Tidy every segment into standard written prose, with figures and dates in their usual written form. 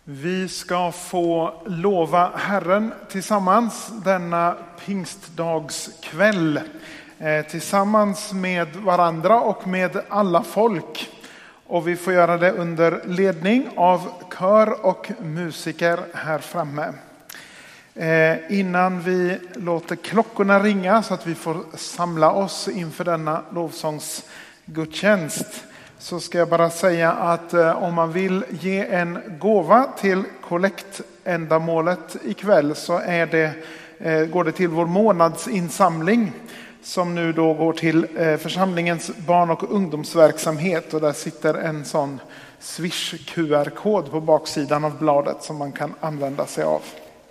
Vi ska få lova Herren tillsammans denna pingstdagskväll. Tillsammans med varandra och med alla folk. Och vi får göra det under ledning av kör och musiker här framme. Innan vi låter klockorna ringa så att vi får samla oss inför denna lovsångsgudstjänst, så ska jag bara säga att om man vill ge en gåva till kollektändamålet ikväll så går det till vår månadsinsamling som nu då går till församlingens barn- och ungdomsverksamhet, och där sitter en sån Swish QR-kod på baksidan av bladet som man kan använda sig av.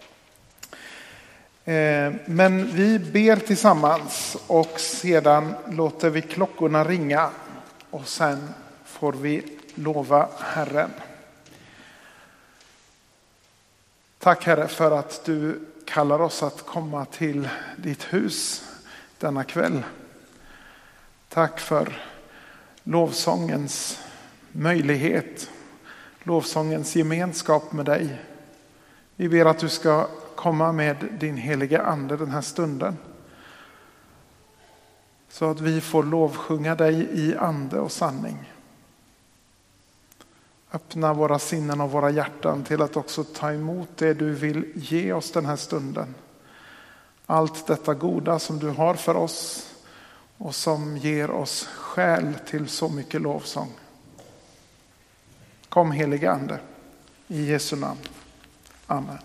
Men vi ber tillsammans och sedan låter vi klockorna ringa och sen får vi lova Herren. Tack Herre för att du kallar oss att komma till ditt hus denna kväll. Tack för lovsångens möjlighet, lovsångens gemenskap med dig. Vi ber att du ska komma med din heliga ande den här stunden. Så att vi får lovsjunga dig i ande och sanning. Öppna våra sinnen och våra hjärtan till att också ta emot det du vill ge oss den här stunden. Allt detta goda som du har för oss och som ger oss skäl till så mycket lovsång. Kom heliga ande, i Jesu namn. Amen.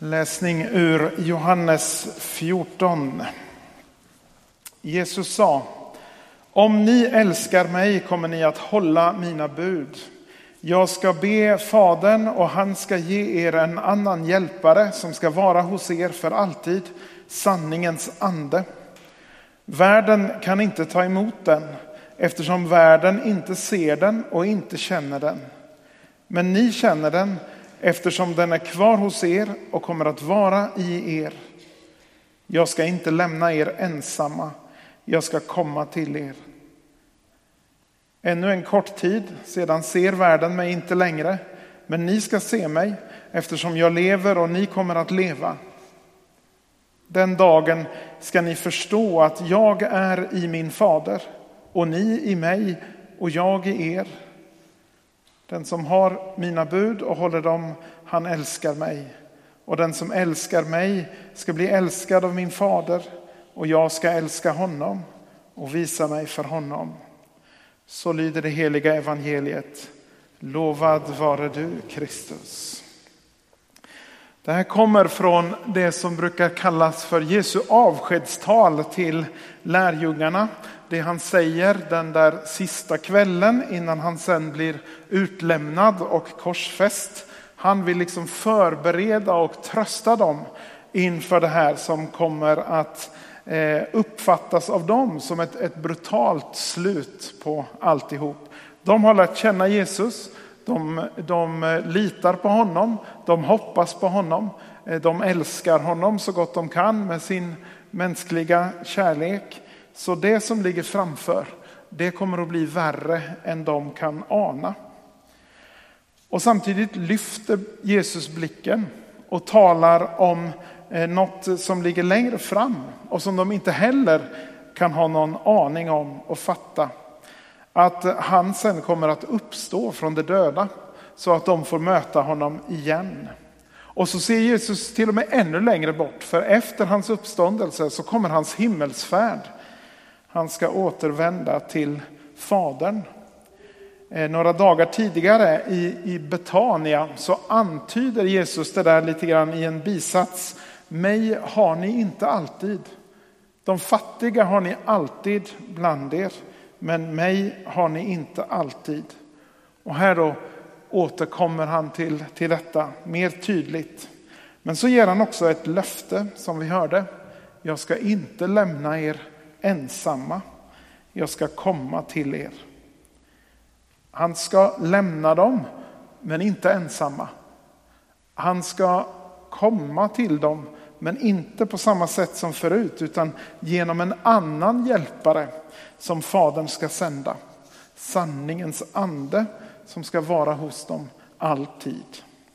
Läsning ur Johannes 14. Jesus sa: Om ni älskar mig kommer ni att hålla mina bud. Jag ska be Fadern och han ska ge er en annan hjälpare som ska vara hos er för alltid, sanningens ande. Världen kan inte ta emot den eftersom världen inte ser den och inte känner den. Men ni känner den eftersom den är kvar hos er och kommer att vara i er. Jag ska inte lämna er ensamma. Jag ska komma till er. Ännu en kort tid, sedan ser världen mig inte längre. Men ni ska se mig eftersom jag lever och ni kommer att leva. Den dagen ska ni förstå att jag är i min fader och ni i mig och jag i er. Den som har mina bud och håller dem, han älskar mig. Och den som älskar mig ska bli älskad av min fader. Och jag ska älska honom och visa mig för honom. Så lyder det heliga evangeliet. Lovad vare du, Kristus. Det här kommer från det som brukar kallas för Jesu avskedstal till lärjungarna. Det han säger den där sista kvällen innan han sen blir utlämnad och korsfäst. Han vill liksom förbereda och trösta dem inför det här som kommer att uppfattas av dem som ett brutalt slut på alltihop. De har lärt känna Jesus, de litar på honom, de hoppas på honom, de älskar honom så gott de kan med sin mänskliga kärlek. Så det som ligger framför, det kommer att bli värre än de kan ana. Och samtidigt lyfter Jesus blicken och talar om något som ligger längre fram och som de inte heller kan ha någon aning om och fatta. Att han sen kommer att uppstå från de döda så att de får möta honom igen. Och så ser Jesus till och med ännu längre bort, för efter hans uppståndelse så kommer hans himmelsfärd. Han ska återvända till Fadern. Några dagar tidigare i Betania så antyder Jesus det där lite grann i en bisats. Mig har ni inte alltid. De fattiga har ni alltid bland er. Men mig har ni inte alltid. Och här då återkommer han till detta mer tydligt. Men så ger han också ett löfte som vi hörde. Jag ska inte lämna er ensamma. Jag ska komma till er. Han ska lämna dem, men inte ensamma. Han ska komma till dem, men inte på samma sätt som förut, utan genom en annan hjälpare som Fadern ska sända. Sanningens ande som ska vara hos dem alltid.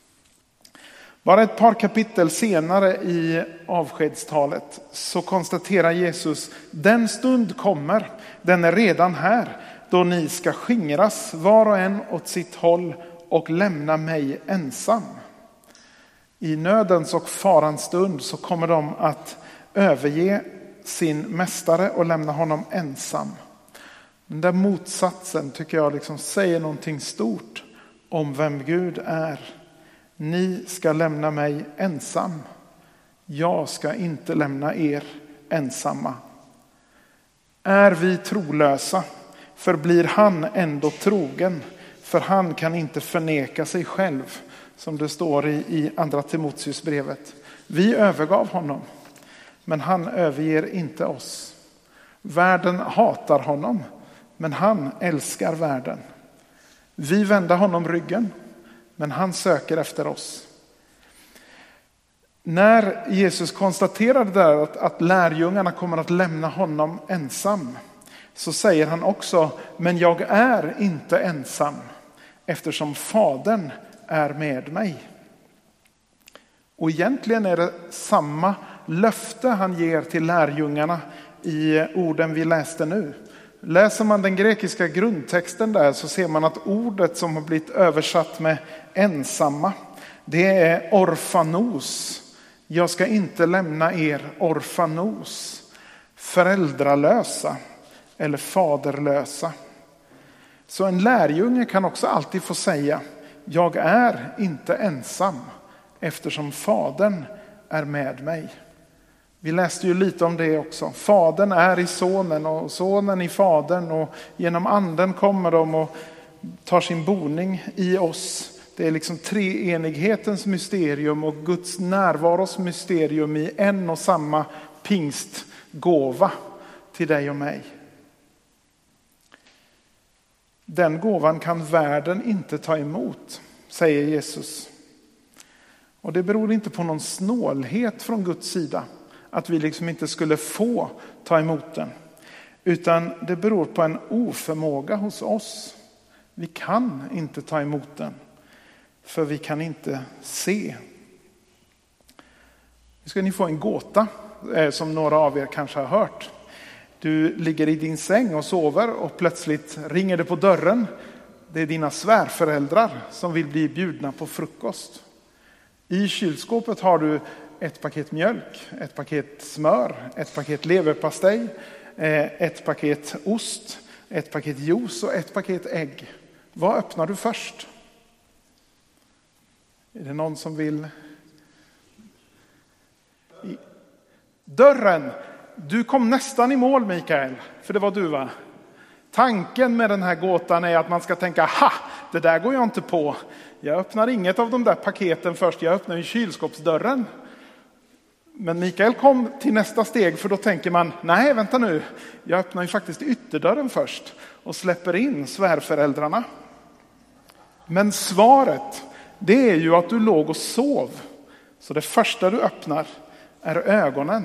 Bara ett par kapitel senare i avskedstalet så konstaterar Jesus: den stund kommer, den är redan här, då ni ska skingras var och en åt sitt håll och lämna mig ensam. I nödens och farans stund så kommer de att överge sin mästare och lämna honom ensam. Den där motsatsen tycker jag liksom säger någonting stort om vem Gud är. Ni ska lämna mig ensam. Jag ska inte lämna er ensamma. Är vi trolösa, förblir han ändå trogen, för han kan inte förneka sig själv, som det står i andra Timoteusbrevet. Vi övergav honom, men han överger inte oss. Världen hatar honom, men han älskar världen. Vi vänder honom ryggen, men han söker efter oss. När Jesus konstaterade där att lärjungarna kommer att lämna honom ensam, så säger han också: men jag är inte ensam, eftersom Fadern är med mig. Och egentligen är det samma löfte han ger till lärjungarna i orden vi läste nu. Läser man den grekiska grundtexten där så ser man att ordet som har blivit översatt med ensamma, det är orfanos. Jag ska inte lämna er orfanos, föräldralösa eller faderlösa. Så en lärjunge kan också alltid få säga: jag är inte ensam, eftersom Fadern är med mig. Vi läste ju lite om det också. Fadern är i sonen och sonen i fadern, och genom anden kommer de och tar sin boning i oss. Det är liksom treenighetens mysterium och Guds närvaros mysterium i en och samma pingstgåva till dig och mig. Den gåvan kan världen inte ta emot, säger Jesus. Och det beror inte på någon snålhet från Guds sida, att vi liksom inte skulle få ta emot den. Utan det beror på en oförmåga hos oss. Vi kan inte ta emot den, för vi kan inte se. Nu ska ni få en gåta som några av er kanske har hört. Du ligger i din säng och sover och plötsligt ringer det på dörren. Det är dina svärföräldrar som vill bli bjudna på frukost. I kylskåpet har du ett paket mjölk, ett paket smör, ett paket leverpastej, ett paket ost, ett paket juice och ett paket ägg. Vad öppnar du först? Är det någon som vill? Dörren! Du kom nästan i mål, Mikael, för det var du, va? Tanken med den här gåtan är att man ska tänka, det där går jag inte på. Jag öppnar inget av de där paketen först, jag öppnar ju kylskåpsdörren. Men Mikael kom till nästa steg, för då tänker man, nej vänta nu, jag öppnar ju faktiskt ytterdörren först och släpper in svärföräldrarna. Men svaret, det är ju att du låg och sov. Så det första du öppnar är ögonen.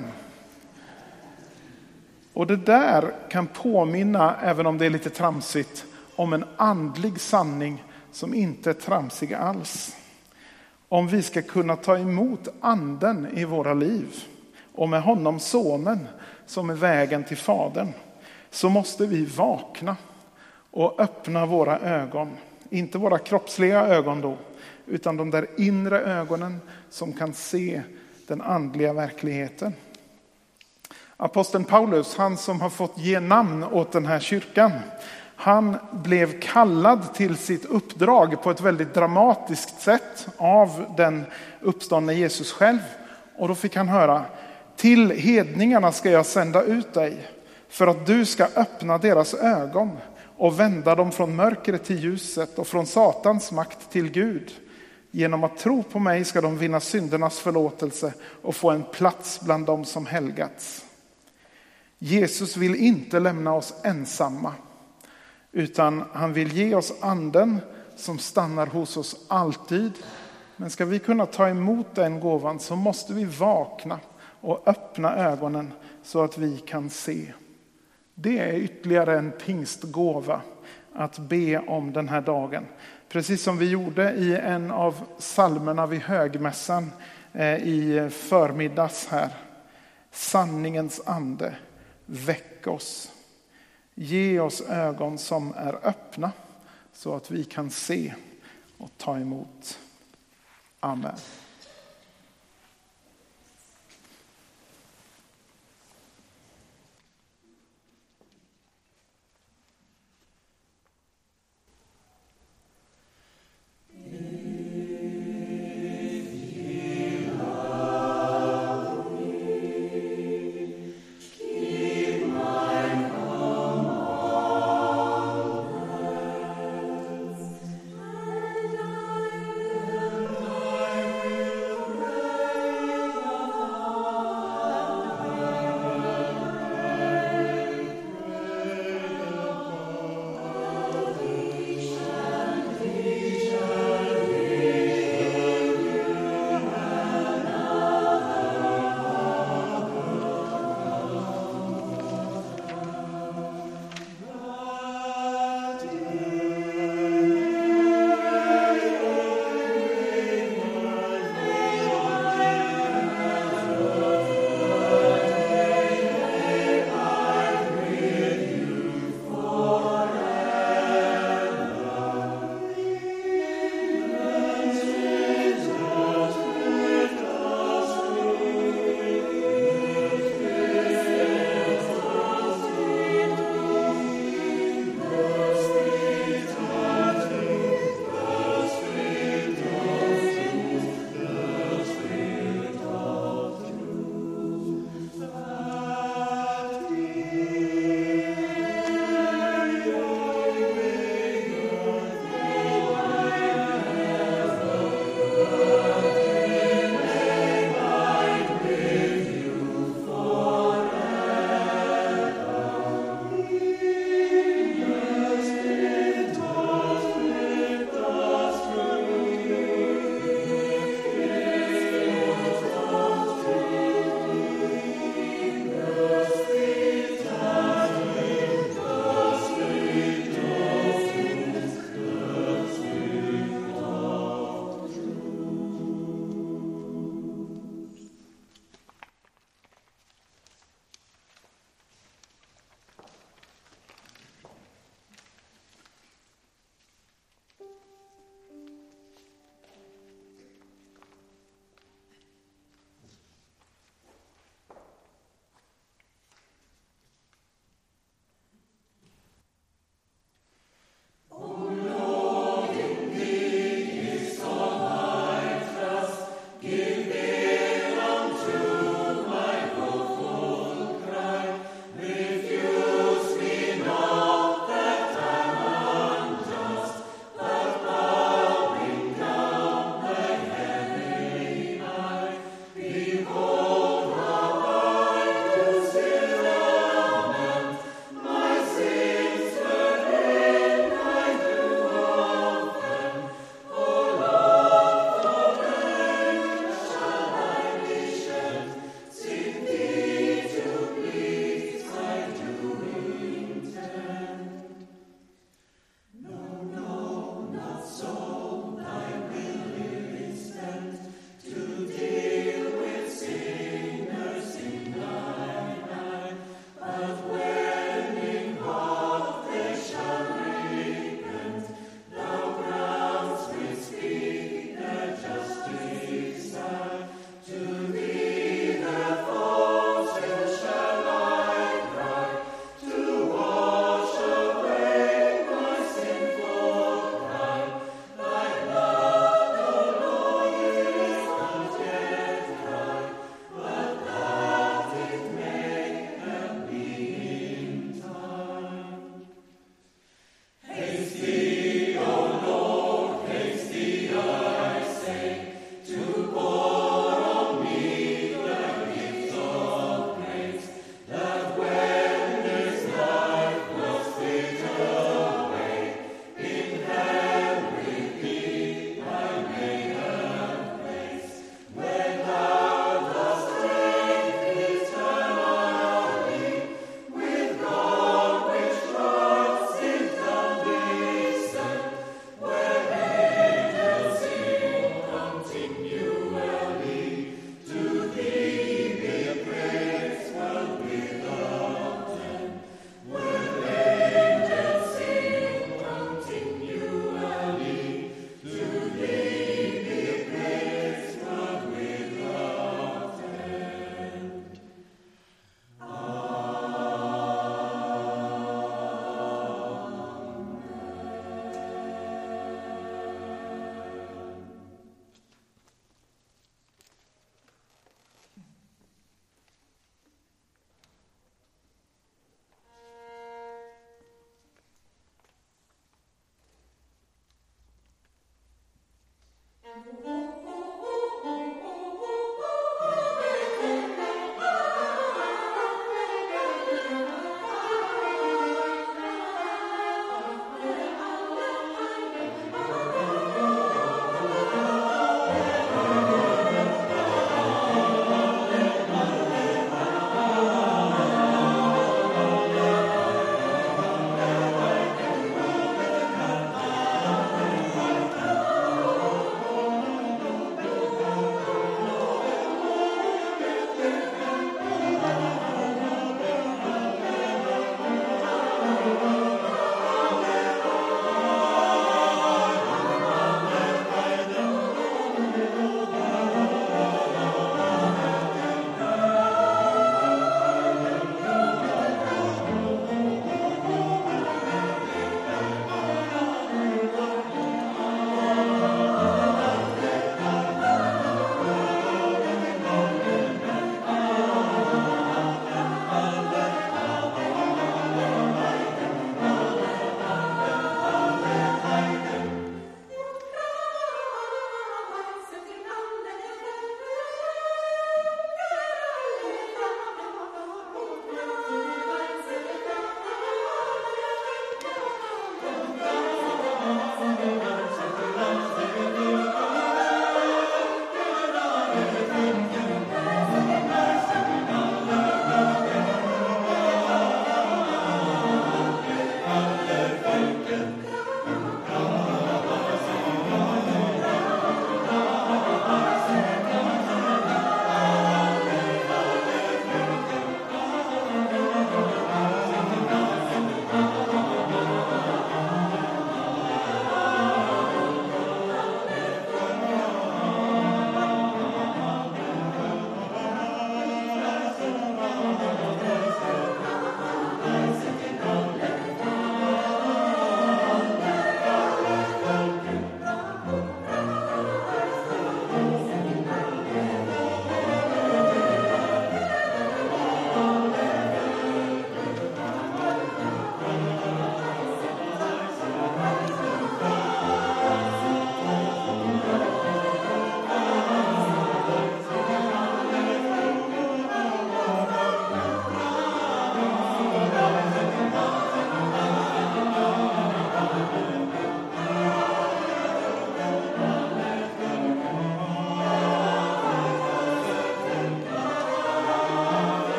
Och det där kan påminna, även om det är lite tramsigt, om en andlig sanning som inte är tramsig alls. Om vi ska kunna ta emot anden i våra liv och med honom sonen som är vägen till fadern, så måste vi vakna och öppna våra ögon. Inte våra kroppsliga ögon då, utan de där inre ögonen som kan se den andliga verkligheten. Aposteln Paulus, han som har fått ge namn åt den här kyrkan, han blev kallad till sitt uppdrag på ett väldigt dramatiskt sätt av den uppståndne Jesus själv. Och då fick han höra, till hedningarna ska jag sända ut dig för att du ska öppna deras ögon och vända dem från mörkret till ljuset och från Satans makt till Gud. Genom att tro på mig ska de vinna syndernas förlåtelse och få en plats bland dem som helgats. Jesus vill inte lämna oss ensamma, utan han vill ge oss anden som stannar hos oss alltid. Men ska vi kunna ta emot den gåvan så måste vi vakna och öppna ögonen så att vi kan se. Det är ytterligare en pingstgåva att be om den här dagen. Precis som vi gjorde i en av psalmerna vid högmässan i förmiddags här. Sanningens ande, väck oss. Ge oss ögon som är öppna så att vi kan se och ta emot. Amen.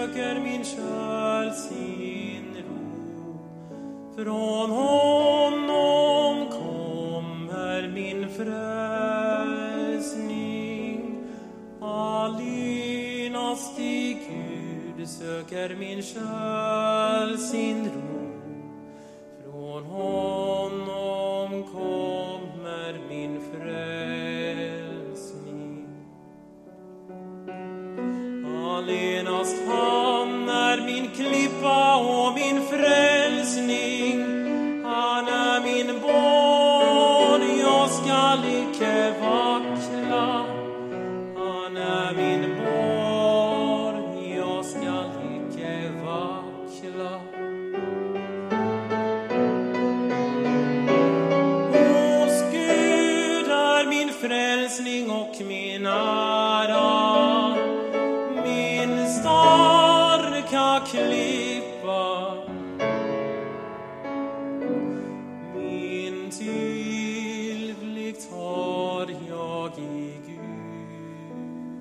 söker min själ sin ro. Från honom kommer min frälsning. Allenast i Gud söker min själ sin ro. Från honom kommer min frälsning. Allenast han är min klippa och min frälsning. Han är min borg, jag skall icke vackla. Han är min borg, jag skall icke vackla. Hos Gud är min frälsning och min ära, min starka klippa, min tillflykt har jag i Gud.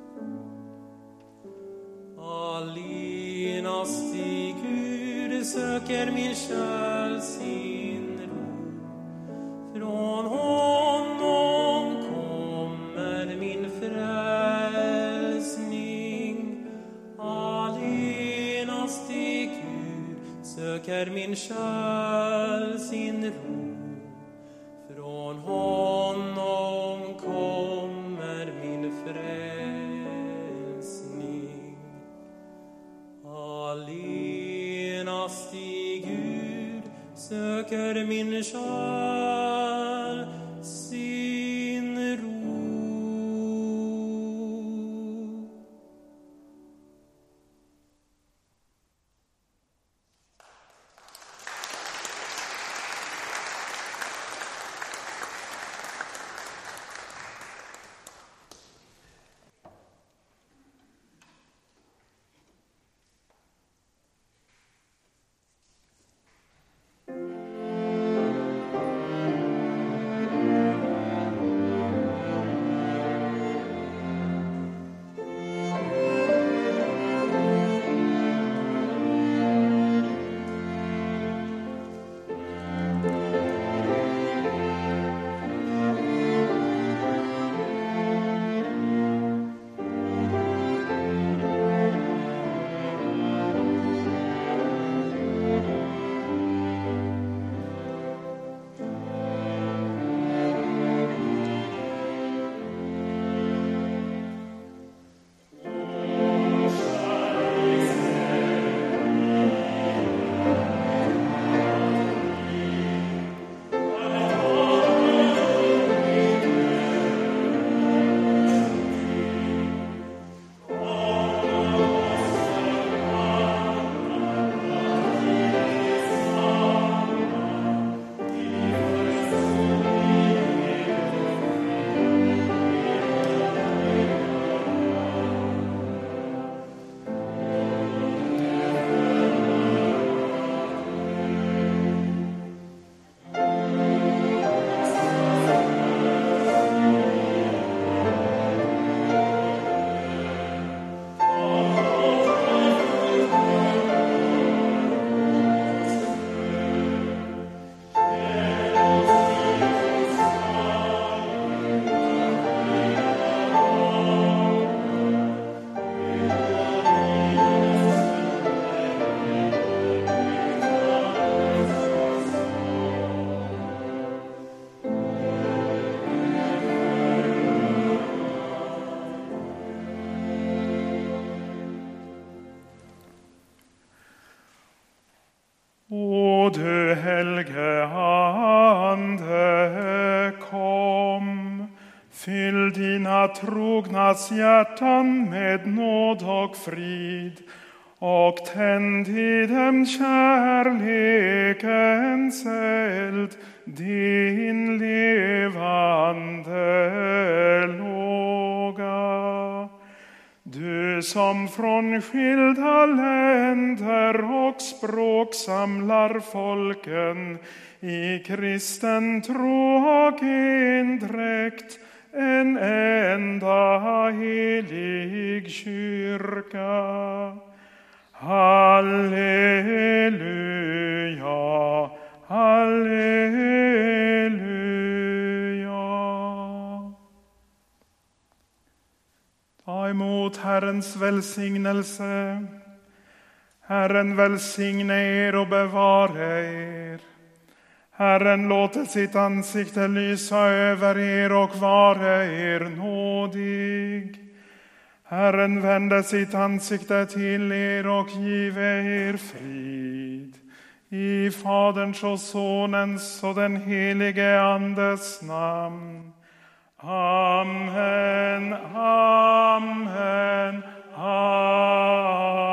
Allenast i Gud söker min själ sin ro. Från honom kommer min frälsning. Allenast i Gud söker min själ sin ro. Från honom kommer min frälsning. Allenast i Gud söker min själ sin ro. O du helge Ande, kom, fyll dina trognas hjärtan med nåd och frid, och tänd i dem kärlekens eld, din levande låga. Du som från skilda länder och språk samlar folken i kristen tro och endräkt, en enda helig kyrka. Halleluja, halleluja. Ta emot Herrens välsignelse. Herren välsigne er och bevara er. Herren låter sitt ansikte lysa över er och vara er nådig. Herren vände sitt ansikte till er och give er frid. I Faderns och Sonens och den helige Andes namn. Amen, amen, amen.